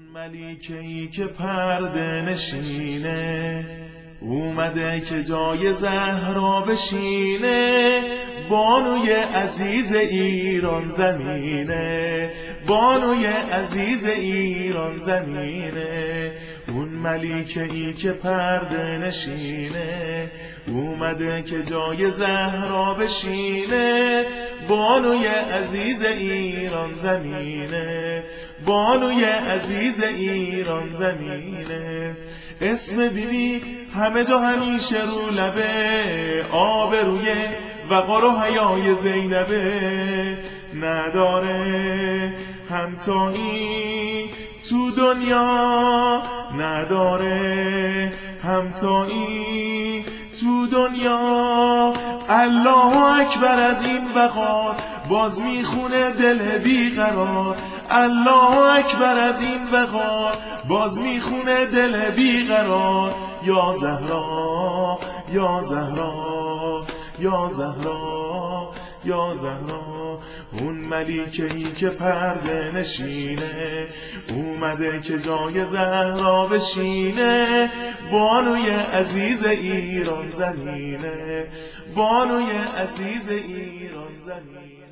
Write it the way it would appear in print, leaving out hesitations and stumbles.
ملیکه‌ای که پرده نشینه اومده که جای زهرا بشینه، بانوی عزیز ایران زمینه، بانوی عزیز ایران زمینه. اون ملیکه‌ای که پرده نشینه اومده که جای زهرا بشینه، بانوی عزیز ایران زمینه، بانوی عزیز ایران زمینه. اسم بیبی همه جا همیشه رو لبه، آبروی وقار و حیای زینبه، نداره همتایی تو دنیا، نداره همتایی تو دنیا. الله اکبر از این وقار باز میخونه دل بیقرار، الله اکبر از این وقار باز میخونه دل بیقرار. یا زهرا یا زهرا یا زهرا یا زهرا. اون ملیکه‌ای که پرده نشینه اومده که جای زهرا بشینه، بانوی عزیز ایران زمینه، بانوی عزیز ایران زمینه.